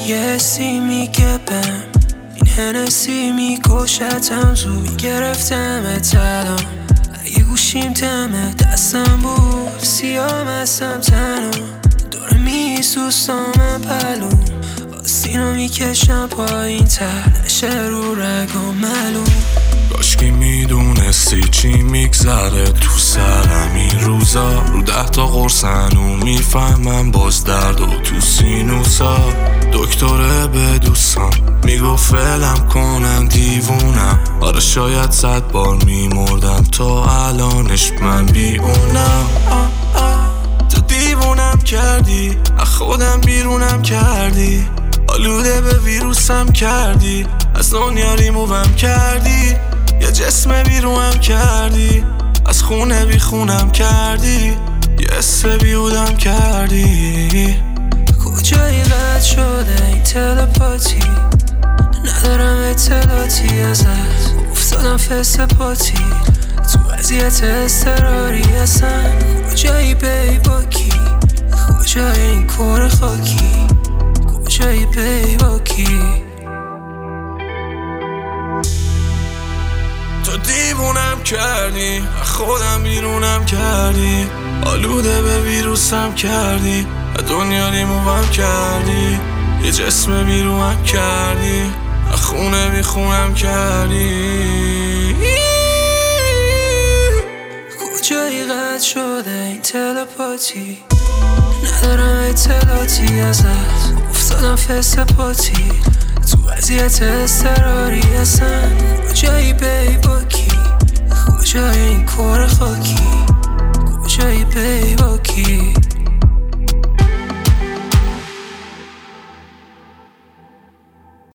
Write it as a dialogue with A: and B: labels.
A: یه سی میگه بهم این هنسی میکشتم زود میگرفتم اتلام اگه گوشیم تمه دستم بود سیام هستم تنها داره میسوستام پلو آستینو میکشم پایین تر نشه رو رگام معلوم
B: کاشکی میدونستی چی میگذره تو سرم این روزا رو 10 تا قرصنو میفهمم باز درد و تو سینوسا دکتره به دوستم میگفت فعلم کنم دیوونم آره شاید 100 بار میمردم تا الانش من بیونم تو دیوونم کردی از خودم بیرونم کردی آلوده به ویروسم کردی از دنیا ریمووم کردی یه جسم بیرونم کردی از خونه بی خونم کردی یه اسم بیودم کردی
A: کجایی قد شده این تلپاتی ندارم اطلاعاتی ازت افتادم فست پاتی تو وضعیت اضطراری هستم کجایی بی باکی کجایی این کور خاکی کجایی بی باکی
B: تو دیوونم کردی خودم بیرونم کردی آلوده به ویروسم کردی دنیا ریمووم کردی یه جسم بیرونم کردی خونه بی خونم کردی
A: کجایی قد شده این تلپاتی ندارم اطلاعاتی ازت افتادم فست پاتی تو وضعیت اضطراری هستم کجایی بی باکی کجایی این کور خاکی کجایی بی